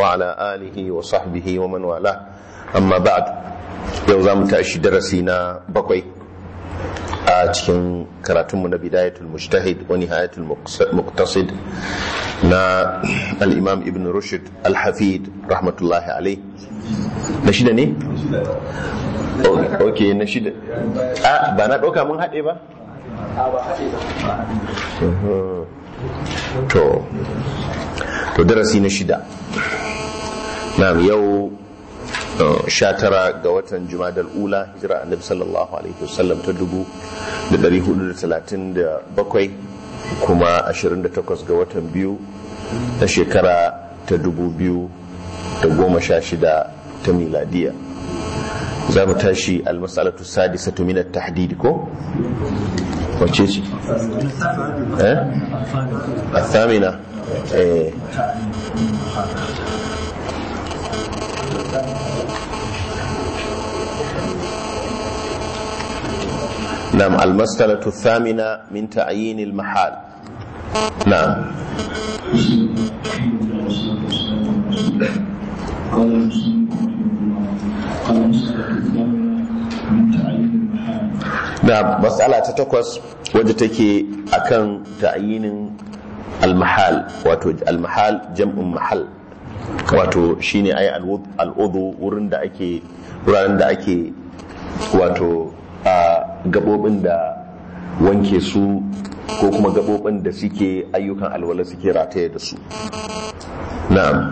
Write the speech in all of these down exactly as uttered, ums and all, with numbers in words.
وعلى آله وصحبه ومن والاه أما بعد يوزام تأشي درسينا بقوي أتكن كراتم من بداية المجتهد ونهاية المقتصد نا الإمام ابن رشد الحفيد رحمة الله عليه نشيد ني أوكي نشيد آه بنات أوكا من هاد إبا to to darasi na shida na'am yau sha tara ga watan Jumadal Ula hijira Annabi sallallahu alaihi wasallam ta dubu da dari hudu da talatin da bakwai kuma ashirin da takwas ga watan biyu ta shekara ta dubu biyu da goma sha shida ta miladiya. Za mu tashi al-mas'alatu sadisatu min at-tahdid ko wacce ce eh athamina eh نعم المسألة الثامنة من تعيين المحال نعم نعم مسألة تتكوس وجدتك أكن تعيين المحال واتو المحال جمع محل واتو شيني أي الوضو ورن دا أكي ورن دا أكي واتو gabobin da wanke su ko kuma gabobin da suke ayyukan alwala suke rataye da su. Na'am.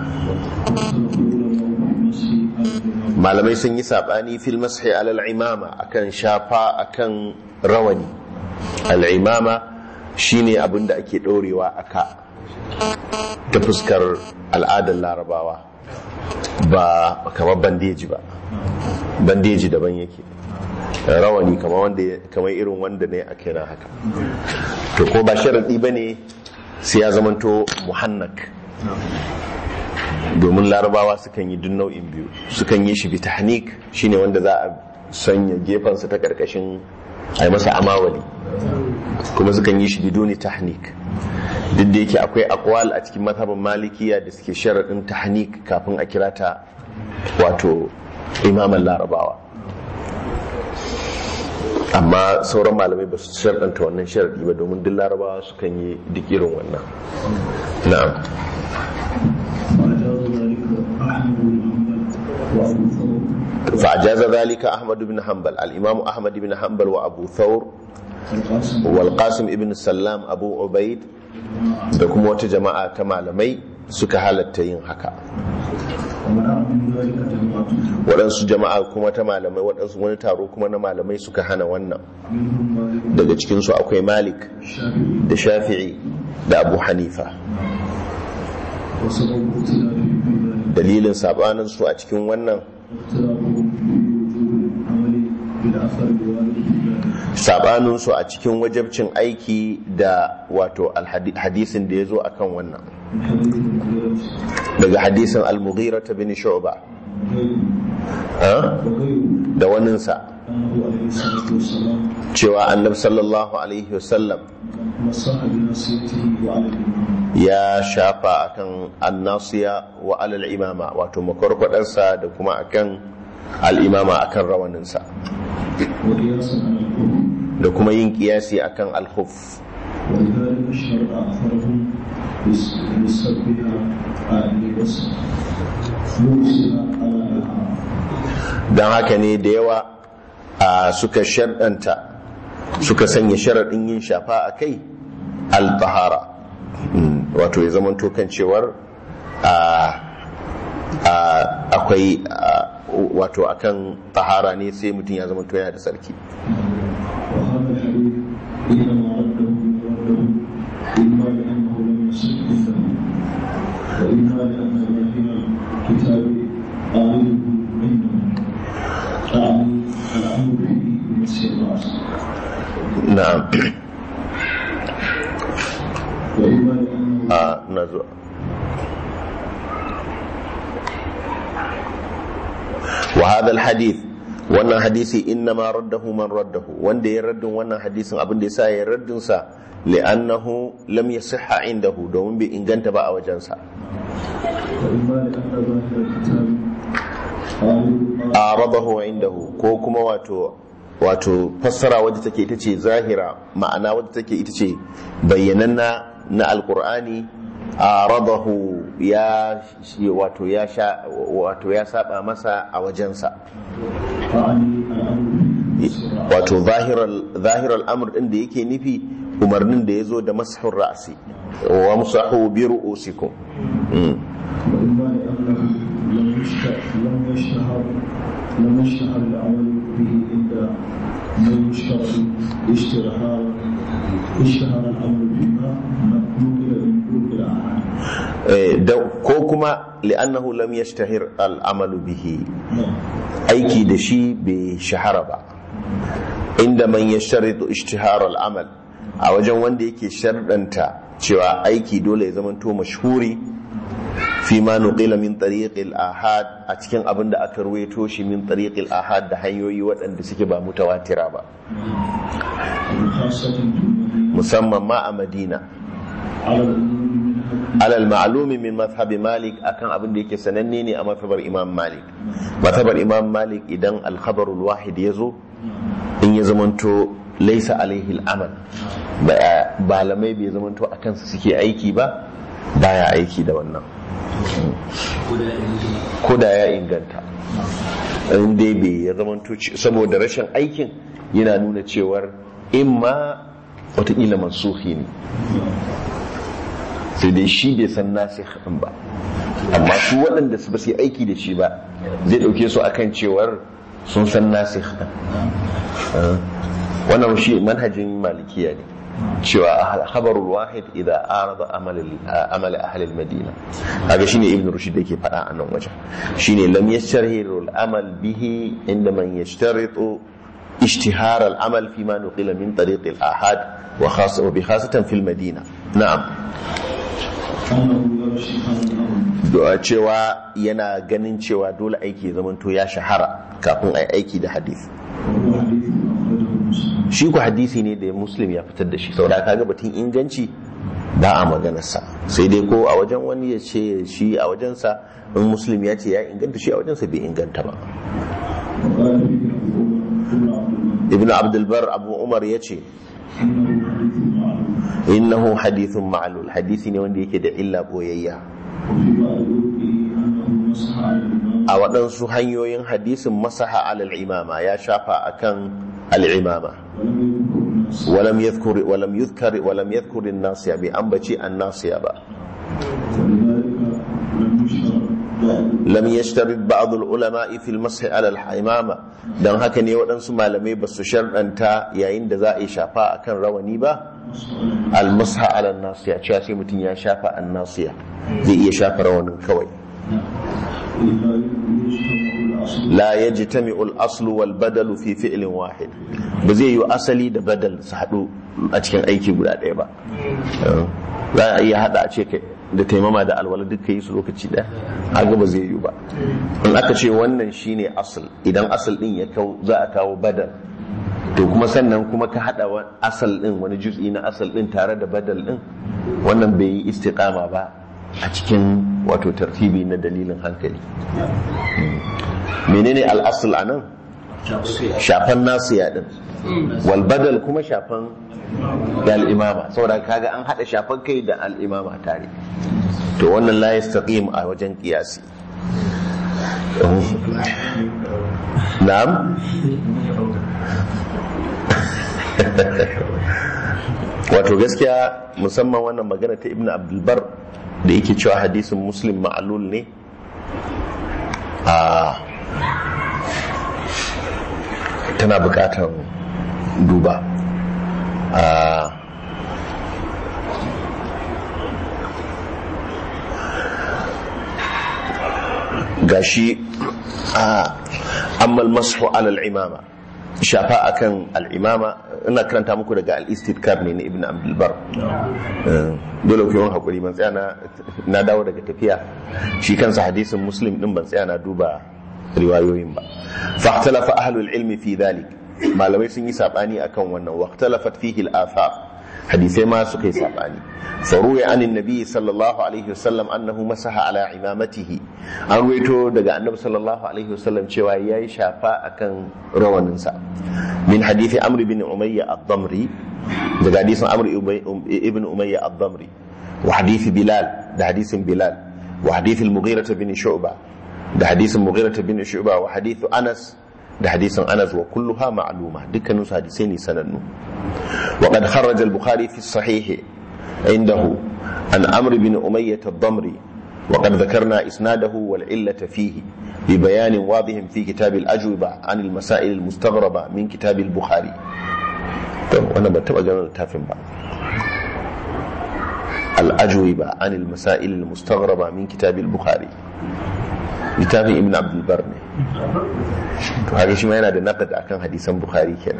Malamai sun yi sabani fil mashi alal imama akan shafa akan rawani. Al-imama shine abin da ake dorewa aka ta fuskar al'adar Larabawa ba kamar bandeji ba. Bandeji daban yake. Rawani kamar wanda kamar irin wanda ne a kaina haka to ko ba sharadi bane sai ya zamanto muhannak domin Larabawa sukan yi duk nau'in biyu sukan yi shi bi tahnik shine wanda za a sanya gefansa ta karkashin ai masa amawali kuma sukan yi shi biduni tahnik duk da yake akwai aqwal a cikin mazhabin malikiya da suke sharadin tahnik kafin a kira ta wato imaman Larabawa amma sauran malamai ba su sharɗanta wannan sharaɗi ba domin duk Larabawa su kan yi duk irin wannan. Na'am. فأجاز ذلك أحمد بن حنبل الإمام أحمد بن حنبل وأبو ثور والقاسم ابن السلام أبو عبيد da kuma wata jama'a ta malamai suka halatta yin haka. Waɗansu jama'a kuma ta malamai waɗansu wani taro kuma na malamai suka hana wannan. Daga cikinsu akwai Malik da Shafi'i da Abu Hanifa. Dalilin sabaninsu a cikin wannan sabaninsu a cikin wajabcin aiki da wato hadisin da ya zo a kan wannan daga hadisin al-Mughira bin Shu'ba da waninsa cewa annabi sallallahu alaihi wasallam ya shafa akan annasiya wa alal imama wato makwarkwadarsa da kuma akan al-imama akan rawaninsa da kuma yin kiyasi akan al-khuf don haka ne da yawa suka sharɗanta suka sanya sharaɗin yin shafa a kai al-tahara wato ya zama kan cewar akwai wato akan tahara ne sai mutum ya zama yana da sarki na'am a nazo wa hadha alhadith wannan hadisi innama raddahu man raddahu wanda ya raddin wannan hadisin abin da yasa ya raddin sa li'annahu lam yasihha indahu domin bai inganta ba a wajensa aradahu indahu, ko kuma wato wato fassara wadda take ita ce zahira, ma'ana wadda take ita ce bayyananna na alqur'ani, aradahu ya wato ya sha wato ya saba masa a wajensa, wato zahiral zahiral amr din da yake nufi umarnin da yazo da mashur ra'si wa musahu bi ru'usikum. لم يشتهر العمل به إلا من يشتهر اشتهار اشتهر العمل بما نقل من الأحد ko kuma li'annahu lam yashtahir al'amalu bihi, aiki da shi bai shahara ba. Inda man yashtaritu ishtihar al'amal, a wajen wanda yake sharɗanta cewa aiki dole ya zamanto mashhuri fi ma nuqila min tariqil ahad, a cikin abin da aka ruwaito shi min tariqil ahad da hanyoyi waɗanda suke ba mutawatira ba, musamman ma a Madina, alal ma'lumi min mazhabi Malik, akan abin da yake sananne ne a mazhabar Imam Malik. Mazhabar Imam Malik idan al-khabarul wahid yazo, in ya zamanto laysa alaihi al-amal, ba lamai bai zamanto akan su suke aiki ba, baya aiki da wannan, ko da ya inganta, in dai bai ya zamanto, saboda rashin aikin yana nuna cewar imma watakila mansuhi ne, sai dai shi bai san nasikh din ba, amma su waɗanda su ba su yi aiki da shi ba zai ɗauke su akan cewar sun san nasikh din. Wannan shi manhajin malikiya ne, cewa khabarul wahid idza arada amal amal ahli al-madina, kaga shine ibn rushd yake fada a nan wajen, shine lam yashtariru al-amal bihi inda man yashtaritu ishtihar al-amal fi ma nuqila min tariq al-ahad wa khassa wa bi khassatan fi al-madina. Na'am, da cewa yana ganin cewa dole aiki zamanto ya shahara kafin ai aiki da hadisi. Shi ku hadisi ne da Muslim ya fitar da shi, saboda kaga batun inganci ba a maganarsa, sai dai ko a wajen wani ya ce shi a wajensa, in Muslim ya ce ya inganta, shi a wajensa bai inganta ba. Ibn Abdul Bar Abu Umar ya ce innahu hadithun ma'lul, hadisi ne wanda yake da illa boyayya. A waɗansu hanyoyin hadisin masaha alal imama, ya shafa akan al-imama, walam yadhkur walam yadhkar walam yadhkur an-nasiya, bi ambaci an-nasiya ba. lam yashtarit ba'd al-ulama fi al-masah ala al-imama, dan haka ne waɗansu malamai ba su sharɗanta yayin da za a yi shafa akan rawani ba al-masah ala an-nasiya, cewa sai mutum ya shafa an-nasiya, zai iya shafa rawanin kawai. la yajtami'u al-aslu wal badalu fi fi'lin wahid, ba zai yi asali da badal su haɗu a cikin aiki guda ɗaya ba. Za a iya haɗa a ce da taimama da alwala duka yi su lokaci ɗaya, haka ba zai yi ba. In aka ce wannan shine asal, idan asal ɗin ya kawo za a kawo badal, to kuma sannan kuma ka haɗa asal ɗin, wani juz'i na asal ɗin tare da badal ɗin, wannan bai yi istiqama ba a cikin wato tartibi na dalilin hankali. Menene al'asul a nan? Shafan nasiya din, wal badal kuma shafan da al'imama, saboda kaga an hada shafan kai da al'imama tare, to wannan la yastaqim a wajen qiyasi. Na'am. Wato gaskiya musamman wannan magana ta Ibn Abdul Bar da yake cewa hadisin Muslim ma'lul ne, a tana bukatar duba. a gashi a ammal mashu ala al-imama, shafa akan al-imama, ina karanta muku daga al-istidkar ne na Ibn Abdul Bar. Dole ku yi hakuri, ban tsaya na na dawo daga tafiya, shi kansa hadisin Muslim din ban tsaya na duba riwayoyin ba. fa ikhtalafa ahlul ilmi fi dhalik, malamai sun yi sabani akan wannan, wa ikhtalafat fihi al-athar, hadisai ma suka yi sabani faruwa anin nabi sallallahu alaihi wasallam annahu masaha ala imamatihi an ruwaito daga annabi sallallahu alaihi wasallam cewa yayi shafa akan rawaninsa min hadisi amr ibn umayya ad-damri daga hadisin amr ibn umayya ad-damri wa hadisi bilal da hadisin bilal wa hadisi al-mughira bin shu'ba da hadisin mughira bin shu'ba wa hadisi anas da hadisin anas wa kulluha ma'luma dukkanin su hadisai ne sanannu wa qad kharaja al-bukhari fi as-sahih عنده عن عمرو بن أمية الضمري وقد ذكرنا إسناده والعلة فيه ببيان واضح في كتاب الأجوبة عن المسائل المستغربة من كتاب البخاري. وأنا بتبقى جمال التافن بقى الأجوبة عن المسائل المستغربة من كتاب البخاري كتاب ابن عبد البر. هذا شيء ما ينادى نقد عن حديث البخاري كنا.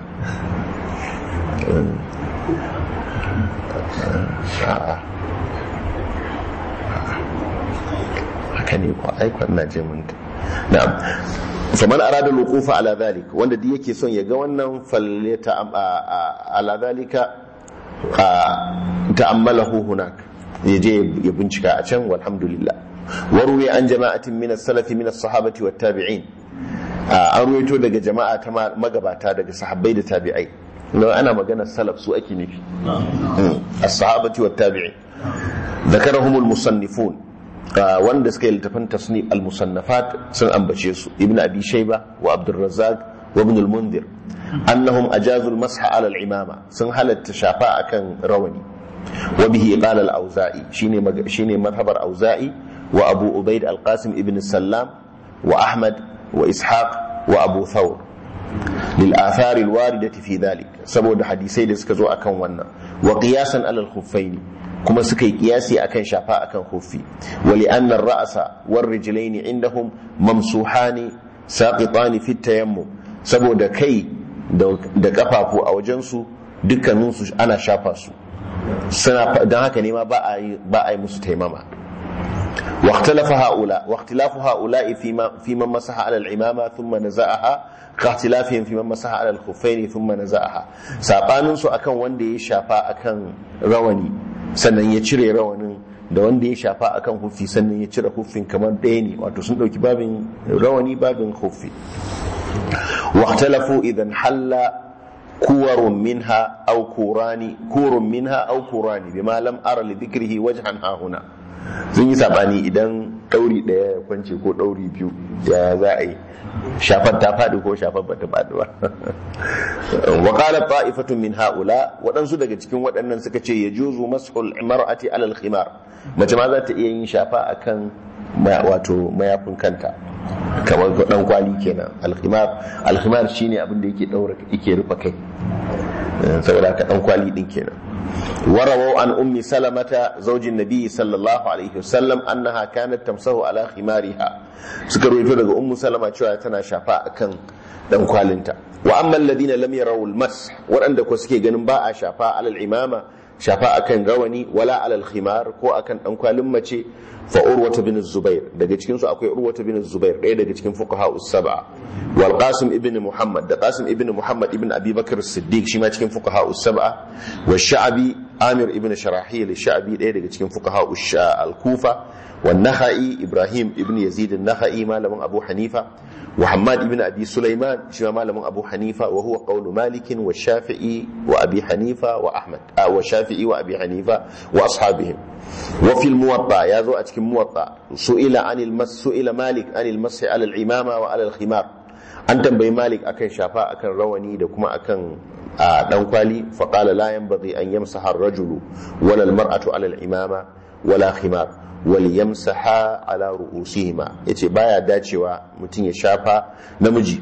haka ne ko aikon na je mun na'am faman arada al-wuqufa ala dhalik wanda da yake son ya ga wannan fallata ala dhalika ta'ammalahu hunak yaje ya bincika a can walhamdulillah warwi an jama'atin min as-salaf min as-sahabati wat-tabi'in an ruwaito daga jama'a ta magabata daga sahabbai da tabi'ai لو أنا مجانا السلف سوء أكي نفي الصحابة والتابعين ذكرهم المصنفون وان دسكيل تفن تصنيف المصنفات سن أنبشيسو ابن أبي شيبة وعبد الرزاق وابن المنذر أنهم أجازوا المسح على العمامة سن حالة تشافاء كان رواني وبه قال الأوزائي شيني, مج... شيني مذهب الأوزائي وأبو أبيد القاسم ابن السلام وأحمد وإسحاق وأبو ثور للآثار الواردة في ذلك سبب حديثي da suka zo akan wannan wa qiyasan ala al-khuffayn kuma suka yi qiyasi akan shafa akan khuffi wa li anna ar-ra'sa war-rijlayn indahum mamsuhani saqitan fi at-tayammum saboda kai da kafafu a wajen su dukkanin su ana shafa su suna dan haka ne ma ba a yi ba a yi musu taimama واختلف هؤلاء واختلاف هؤلاء فيما فيما مسح على العمامة ثم نزعها كاختلافهم فيما مسح على الخفين ثم نزعها سابانن سو akan wanda ya shafa akan rawani sannan ya cire rawanin da wanda ya shafa akan hufi sannan ya cire hufin kamar ɗaya ne wato sun dauki babin rawani babin hufi واختلفوا اذا حل كور منها او كوراني كور منها او كوراني بما لم ارى لذكره وجها ها هنا sun yi sabani idan ɗauri ɗaya ya kwance ko ɗauri biyu ya za a yi shafar ta faɗi ko shafar ba ta faɗi ba wa qala ta'ifatun min haula waɗansu daga cikin waɗannan suka ce ya juzu mashul mar'ati alal khimar mace ma za ta iya yin shafa akan wato mayafin kanta kamar dan kwali kenan al-khimar al-khimar shine abin da yake daura yake rufe kai saboda ka dan kwali din kenan ورووا عن أم سلمة زوج النبي صلى الله عليه وسلم أنها كانت تمسه على خمارها سكروا يقول أم سلمة شوية تنا شفاء كان دم كوالنتا وأما الذين لم يروا المسح وعندك وسكي جنباء شفاء على العمامة شفاء كان رواني ولا على الخمار كو أكن دم كوالمة فأروة بن الزبير دقى cikin su akwai Urwa bin Zubair ɗaya daga cikin fuqaha us-sab'a wal Qasim ibn Muhammad da Qasim ibn Muhammad ibn Abi Bakr as-Siddiq shi ma cikin fuqaha us-sab'a wa Sha'bi Amir ibn Sharahil Sha'bi ɗaya daga cikin fuqaha al-Kufa wa Nakhai Ibrahim ibn Yazid an-Nakhai malamin Abu Hanifa wa Hammad ibn Abi Sulaiman shi ma malamin Abu Hanifa wa huwa qawlu Malik wa Shafi'i wa Abi Hanifa wa Ahmad wa Shafi'i wa Abi Hanifa wa ashabihim wa fil Muwatta yazo a cikin Muwatta su'ila anil mas su'ila Malik anil mas'i ala al-imama wa ala al-khimar an tambayi Malik akan shafa akan rawani da kuma akan dan kwali fa qala la yanbaghi an yamsaha ar-rajulu wala al-mar'atu ala al-imama wala khimar wal yamsaha ala ru'usihima yace baya dacewa mutum ya shafa namiji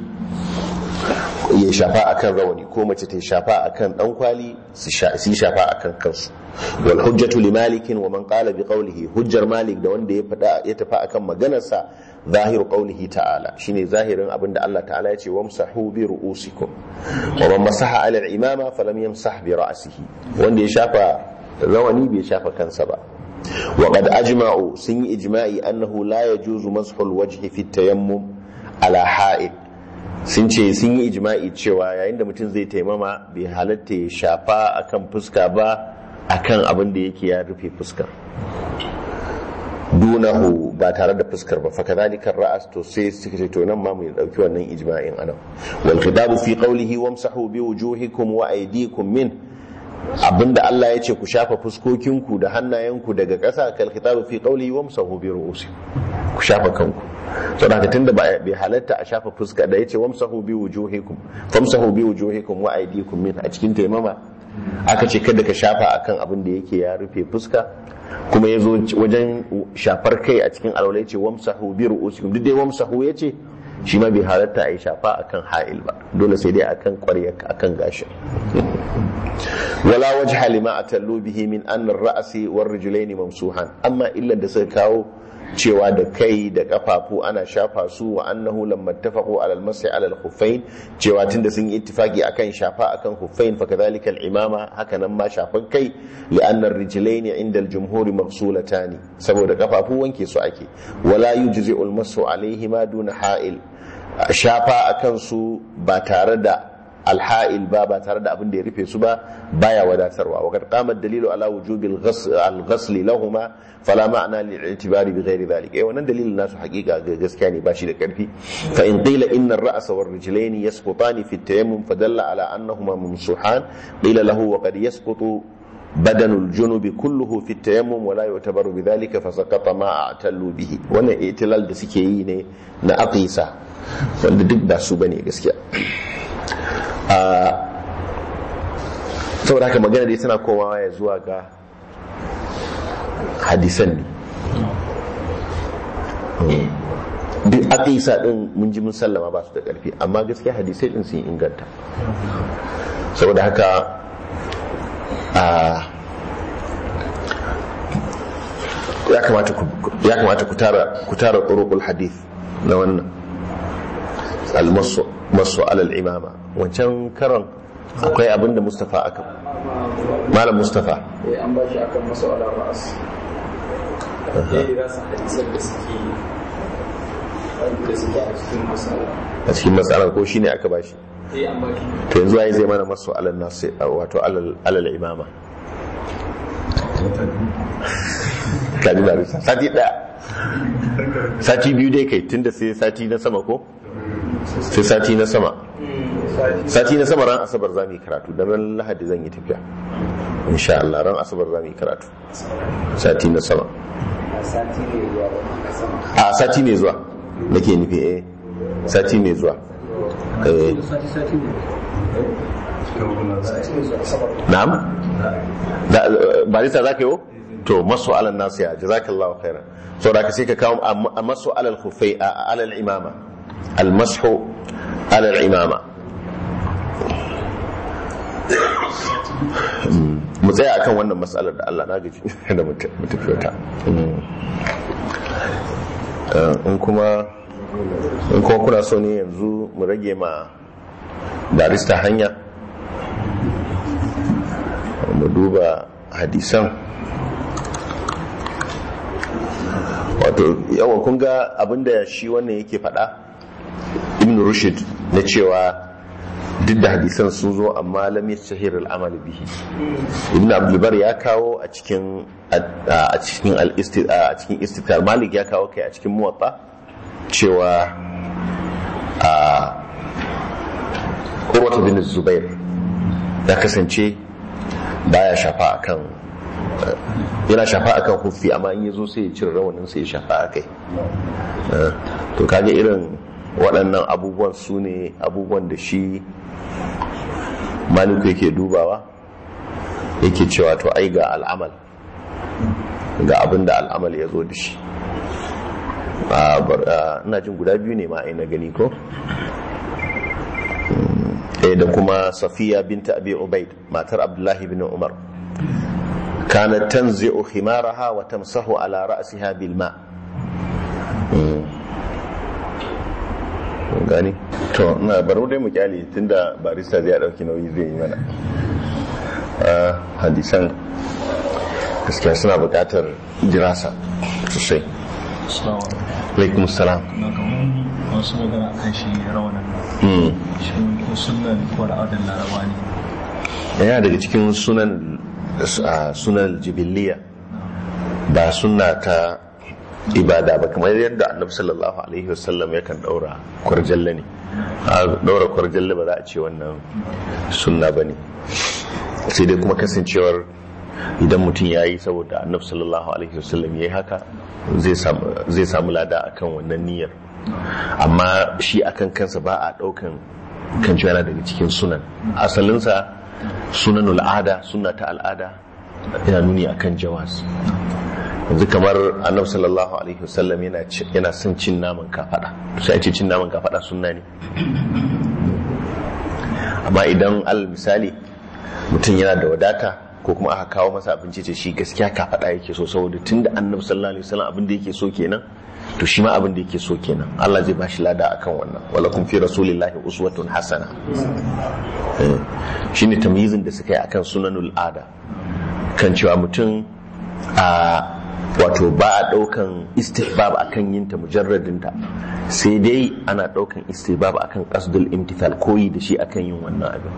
ya shafa akan rawani ko mace ta shafa akan dan kwali su shafa akan kansu wal hujjatu li malik wa man qala bi qawlihi hujjar malik da wanda ya fada ya tafi akan maganarsa zahir qawlihi ta'ala shine zahirin abinda Allah ta'ala ya ce wamsahu bi ru'usikum wa man masaha ala al-imama falam yamsah bi ra'sihi wanda ya shafa rawani bai shafa kansa ba wa qad ajma'u sun yi ijma'i annahu la yajuzu mashul wajhi fi tayammum ala ha'id sun ce sun yi ijma'i cewa yayin da mutum zai taimama bai halatta ya shafa akan fuska ba akan abin da yake ya rufe fuskar dunahu ba tare da fuskar ba fakadhalika ar-ra's to sai suka ce to nan ma mu dauki wannan ijma'in anan wal khidabu fi qawlihi wamsahu bi wujuhikum wa aydikum min abinda Allah ya ce ku shafa fuskokinku da hannayenku daga ƙasa kal khitabu fi qawlihi wamsahu bi ru'usikum ku shafa kanku saboda tunda bai halatta a shafa fuska da yace wamsahu bi wujuhikum famsahu bi wujuhikum wa aydikum min a cikin taimama aka ce kada ka shafa akan abin da yake ya rufe fuska kuma yazo wajen shafar kai a cikin alwala yace wamsahu bi ru'usikum duk dai wamsahu yace shi ma bai halatta a yi shafa akan ha'il ba dole sai dai akan ƙwarya akan gashin wala wajha lima atallu bihi min anna ar-ra'si war-rijlayn mamsuhan amma illa da suka kawo cewa da kai da kafafu ana shafa su wa annahu lamma ittafaqu ala al-mas'i ala al-khuffayn cewa tunda sun yi ittifaki akan shafa akan khuffayn fa kadhalika al-imama haka nan ma shafan kai li anna ar-rijlayn inda al-jumhur maghsulatan saboda kafafu wanke su ake wala yujzi'u al-mas'u alayhima duna ha'il shafa akan su ba tare da alha'il ba ba tare da abin da ya rufe su ba baya wadatarwa wa kad qama ad-dalilu ala wujubi al-ghasl lahumma fala ma'na lil-i'tibari bi ghairi dhalik eh wannan dalilin nasu hakika gaskiya ne bashi da karfi fa in qila inna ar-ra'sa war-rijlayn yasqutani fi at-tayammum fadalla ala annahuma mamsuhan qila lahu wa qad yasqutu badanu al-junubi kulluhu fi at-tayammum wa la yu'tabaru bi dhalika fa saqata ma a'tallu bihi wannan i'tilal da suke yi ne na aqisa wanda duk ba su bane gaskiya saboda haka magana dai tana komawa ya zuwa ga hadisan ne duk aqisa din mun ji mun sallama ba su da karfi amma gaskiya hadisai din sun inganta saboda haka ya kamata ku ya kamata ku tara ku tara turuqul hadith na wannan al-masu masu alal imama wancan karon akwai abinda Mustafa aka malam Mustafa eh an bashi akan masu alal ra'as eh rasa hadisan da suke da suke a cikin masala a cikin masala ko shine aka bashi eh an bashi to yanzu ai zai mana masu alal nasi wato alal alal imama kaji da risa sati daya sati biyu dai kai tunda sai sati na sama ko sai sati na sama sati na sama ran asabar za mu yi karatu don ran lahadi zan yi tafiya insha Allah ran asabar za mu yi karatu sati na sama a sati ne zuwa nake nufi eh sati ne zuwa eh na'am ba lissa za ka yi to masu alal nasiya jazakallahu khairan saboda ka sai ka kawo a masu alal khufai a alal imama المسح على العمامة mu tsaya akan wannan matsalar da Allah na gaji da mutafiyota in kuma in kuma kuna so ne yanzu mu rage ma barista hanya mu duba hadisan wato yawan kun ga abinda shi wannan yake faɗa ibn rushd na cewa duk da hadisan sun zo amma lam yashhir al-amal bihi ibn abdul bar ya kawo a cikin a cikin al-istid a cikin istidkar malik ya kawo kai a cikin muwatta cewa a Urwa bin Zubair ya kasance baya shafa akan yana shafa akan hufi amma in yazo sai ya cire rawanin sai ya shafa akai to kage irin waɗannan abubuwan su ne abubuwan da shi maliku yake dubawa yake cewa to ai ga al'amal ga abin da al'amal ya zo da shi ina jin guda biyu ne ma ai na gani ko ɗaya da kuma safiya binta abi ubaid matar abdullahi bin umar kanat tanzi'u khimaraha wa tamsahu ala ra'siha bil ma gani to na baro dai mu kyale tunda barista zai dauki nauyi zai yi mana hadisan gaskiya suna buƙatar dirasa sosai. Alaikum salam. na kamar wasu magana kan shi rawanan shi ko sunna ne ko al'adar laraba ne yana daga cikin sunan sunan jibiliya ba sunna ta ibada ba, kamar yadda annabi sallallahu alaihi wasallam yakan daura kwarjalle ne. A daura kwarjalle ba za a ce wannan sunna ba ne, sai dai kuma kasancewar idan mutum ya yi saboda annabi sallallahu alaihi wasallam ya yi haka zai samu lada akan wannan niyyar, amma shi akan kansa ba a daukan kan cewa daga cikin sunan. Asalinsa sunanul al'ada, sunna ta al'ada yana nuni akan jawaz. Yanzu kamar annabi sallallahu alaihi wasallam yana yana son cin naman kafada, sai a ce cin naman kafada sunna ne. Amma idan al misali mutum yana da wadata ko kuma aka kawo masa abinci ce shi gaskiya kafada yake so, saboda tunda annabi sallallahu alaihi wasallam abin da yake so kenan, to shi ma abin da yake so kenan, Allah zai bashi lada akan wannan. Walakum fi rasulillahi uswatun hasana. Shine tamyizin da suka yi akan sunanul ada, kan cewa mutum a wato ba a daukan istihbab akan yin ta mujarradin ta, sai dai ana daukan istihbab akan qasdul imtithal, koyi da shi akan yin wannan abin.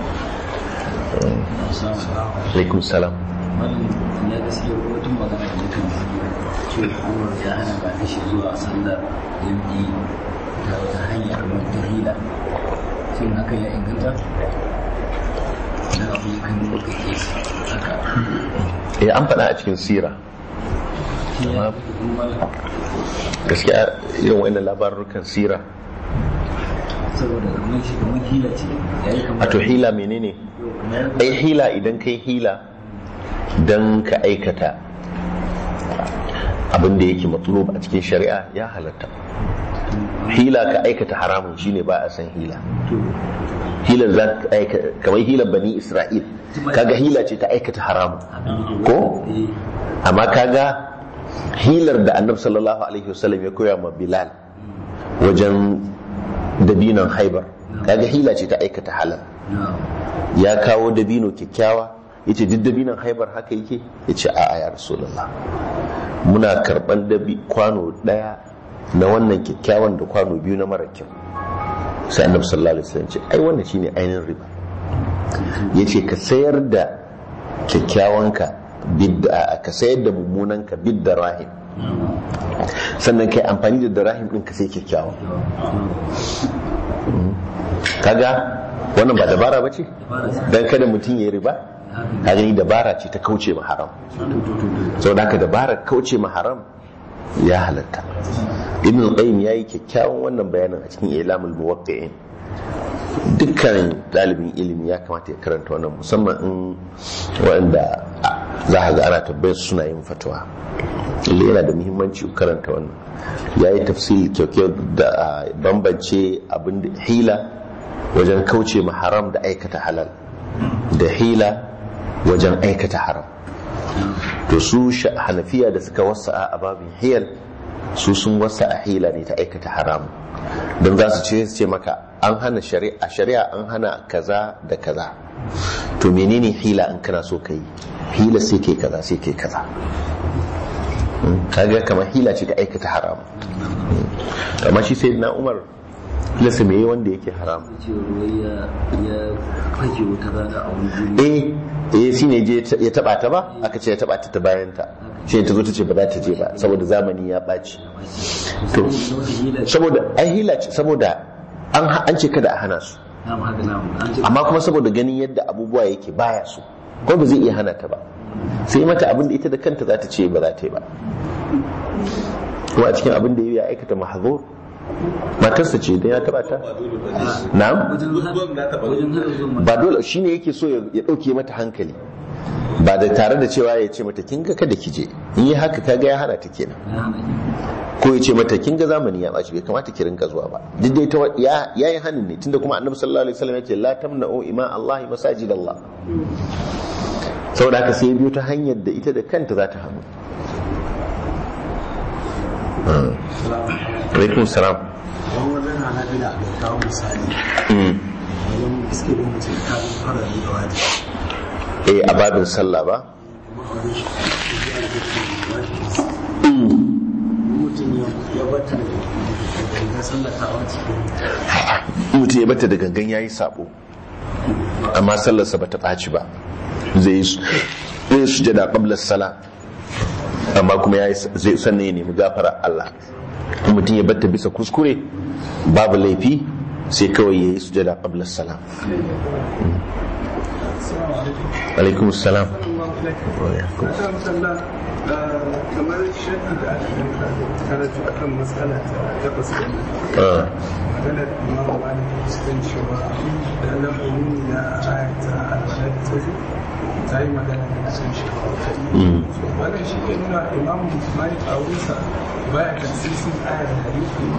Alaikum salam. wannan ya gaskiya ko wata magana da kan cewa Umar ya hana ba ta shi zuwa sallar yamdi ta hanyar mutahila, shin haka ya inganta da abu ya kan lokaci haka? Eh, an faɗa a cikin sira. Gaskiya irin wa'annan labarukan sira, saboda mun shi mun hila ce yayi kamar a to hila menene? Ai hila idan kai hila dan ka aikata abin da yake matlub a cikin shari'a ya halatta. Hila ka aikata haramun shine ba a san hila. Hilar za ka aikata kamar hilar bani Isra'il, kaga hila ce ta aikata haramun ko? Amma kaga hilar da annabi sallallahu alaihi wasallam ya koya ma Bilal wajen dabinon Haibar, kaga hila ce ta aikata halal. Ya kawo dabino kyakkyawa, yace duk dabinon Haibar haka yake, yace a'a ya Rasulullah, muna karban dabi kwano daya na wannan kyakkyawan da kwano biyu na mara kyau. Sai annabi sallallahu alaihi wasallam ce ai wannan shine ainihin riba. Yace ka sayar da kyakkyawanka bidda, ka sayar da mummunanka bidda rahim, sannan kai amfani da rahim din ka sai kyakkyawa. Kaga wannan ba dabara bace dan kada mutum ya riba, ka gani dabara ce ta kauce ma haram. Saboda haka dabara kauce ma haram ya halatta. Ibn al-Qayyim yayi kyakkyawan wannan bayanin a cikin Ilamul Muwaqqi'in. Dukkan dalibin ilimi ya kamata ya karanta wannan, musamman in wanda za ka ga ana tabbayar suna yin fatwa. Lalle yana da muhimmanci ku karanta wannan. Yayi tafsil kyaukyau da bambance abin da hila wajen kauce ma haram da aikata halal, da hila wajen aikata haram. To su Hanafiya da suka wasa a babin hiyal, su sun wasa a hila ne ta aikata haram, don za su ce su ce maka an hana shari'a shari'a an hana kaza da kaza, to menene hila in kana so kai hila sai kai kaza sai kai kaza. Kaga kamar hila ce ta aikata haram. Amma shi sai na Umar lasa me wanda yake haram, ya fage wata rana a wani eh eh shine je ya taba ta ba, aka ce ya taba ta ta bayan ta, shi ta zo ta ce ba za ta je ba saboda zamani ya baci. To saboda ai hila ce, saboda an an ce kada a hana su, amma kuma saboda ganin yadda abubuwa yake baya su, ko ba zai iya hana ta ba, sai mata abin da ita da kanta za ta ce ba za ta yi ba. Kuma a cikin abin da ya aikata mahzur, matarsa ce da ya taba ta. Na'am, ba dole shine yake so ya dauke mata hankali, ba da tare da cewa ya ce mata kin ga kada kije, in yi haka kaga ya hana ta kenan, ko ya ce mata kin ga zamani ya baci bai kamata ki rinka zuwa ba. Duk dai ta ya yayi hanin ne, tunda kuma annabi sallallahu alaihi wasallam ya ce la tamna'u ima Allah masajid Allah. Saboda haka sai biyo ta hanyar da ita da kanta za ta hannu. Alaikun salam. Wani wajen hana bila da kawo misali wajen iske da mutum kafin fara da wajen. Eh, a babin sallah ba? Mutum ya bata da gangan sallatawa cikin. Mutum ya bata da gangan ya yi sabo, amma sallarsa ba ta ɓaci ba. zai yi sujada qabla as-salam amma kuma yayi zai sanne ne mu gafara Allah kuma mutum ya batta bisa kuskure babu laifi sai kawai yayi sujada qabla as-salam. alaikum assalam. kamar shaɗi da aka karatu a kan matsala ta tabbas da maganar imamu ba da cikin cewa da lafazin na ayata alwala da tafi ta yi magana da cikin shekaru wannan shi ke nuna imamu malik a wurinsa baya tasirin aya da hadisi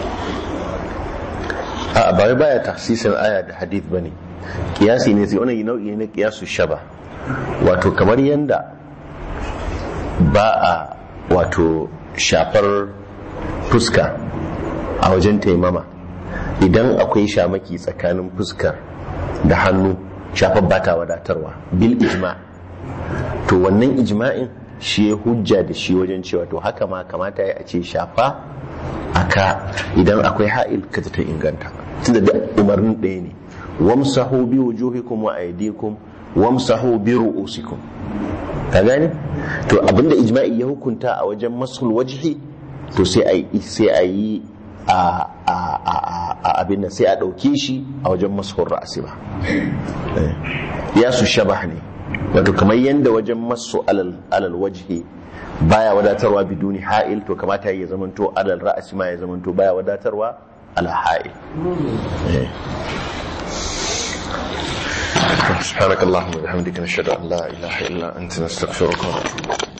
a ba baya tasirin aya da hadith bane kiyasi ne sai wannan nau'i ne kiyasu shaba wato kamar yanda ba a wato shafar fuska a wajen taimama idan akwai shamaki tsakanin fuskar da hannu shafar ba ta wadatarwa bil ijma to wannan ijma'in shi ya hujja da shi wajen cewa to haka ma kamata ya ce shafa aka idan akwai ha'il ka ta inganta tunda da umarnin ɗaya ne wamsahu bi wujuhikum wa aydikum wamsahu bi ru'usikum ka gane to abinda ijma'i ya hukunta a wajen masul wajhi to sai a yi sai a yi a a a abin sai a dauke shi a wajen masul ra'si ba ya su shabah ne wato kamar yanda wajen masu alal alal wajhi baya wadatarwa biduni ha'il to kamata ya zamanto alal ra'si ma ya zamanto baya wadatarwa ala ha'il. سبحانك اللهم وبحمدك نشهد ان لا اله الا انت نستغفرك ونتوب اليك.